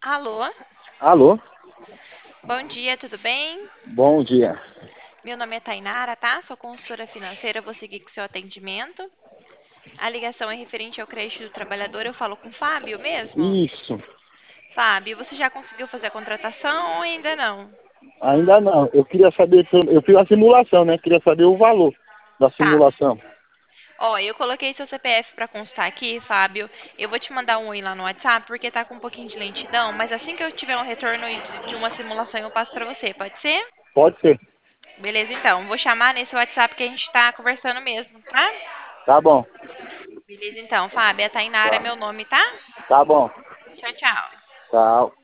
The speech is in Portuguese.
Alô, Alô? bom dia, tudo bem? Bom dia. Meu nome é Tainara, tá? Sou consultora financeira, vou seguir com o seu atendimento. A ligação é referente ao crédito do trabalhador, eu falo com o Fábio mesmo? Isso. Fábio, você já conseguiu fazer a contratação ou ainda não? Ainda não. Eu queria saber, eu fiz a simulação, né? Queria saber o valor da Tá. simulação. Ó, eu coloquei seu CPF para constar aqui, Fábio. Eu vou te mandar um oi lá no WhatsApp porque tá com um pouquinho de lentidão, mas assim que eu tiver um retorno de uma simulação eu passo para você, pode ser? Pode ser. Beleza, então. Vou chamar nesse WhatsApp que a gente tá conversando mesmo, tá? Tá bom. Beleza, então, Fábio. A Tainara é Tá, meu nome, tá? tá bom. Tchau, tchau. Tchau.